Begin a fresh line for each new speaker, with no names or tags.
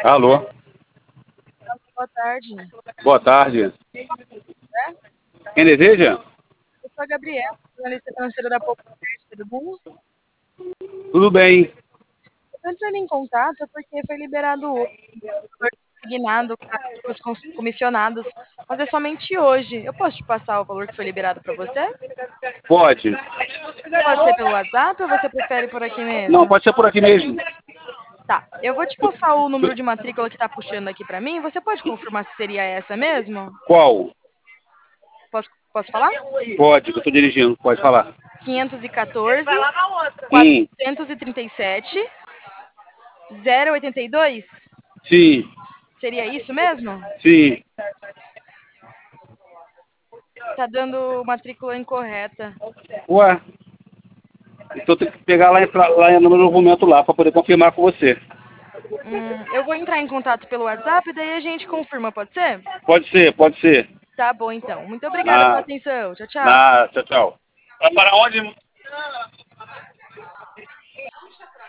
Alô,
Boa tarde.
boa tarde.
É?
Quem deseja?
Eu sou a Gabriela, jornalista financeira da Poupança, tudo bom?
Tudo bem.
Eu tô entrando em contato porque foi liberado hoje o valor consignado para os comissionados, mas é somente hoje. Eu posso te passar o valor que foi liberado para você?
Pode.
Pode ser pelo WhatsApp ou você prefere por aqui
Não,
mesmo?
pode ser por aqui mesmo.
Tá, eu vou te passar o número de matrícula que está puxando aqui para mim. Você pode confirmar se seria essa mesmo?
Qual?
Posso falar?
Pode, que eu estou dirigindo. Pode falar.
514
Sim,
437 082?
sim,
Seria isso mesmo?
sim.
Tá dando matrícula incorreta.
Ué, então tem que pegar lá no meu documento lá para poder confirmar com você.
Eu vou entrar em contato pelo WhatsApp, daí a gente confirma, pode ser?
Pode ser, pode ser.
Tá bom, então. Muito obrigada pela
Na,
atenção. Tchau, tchau.
tchau, tchau. Para onde?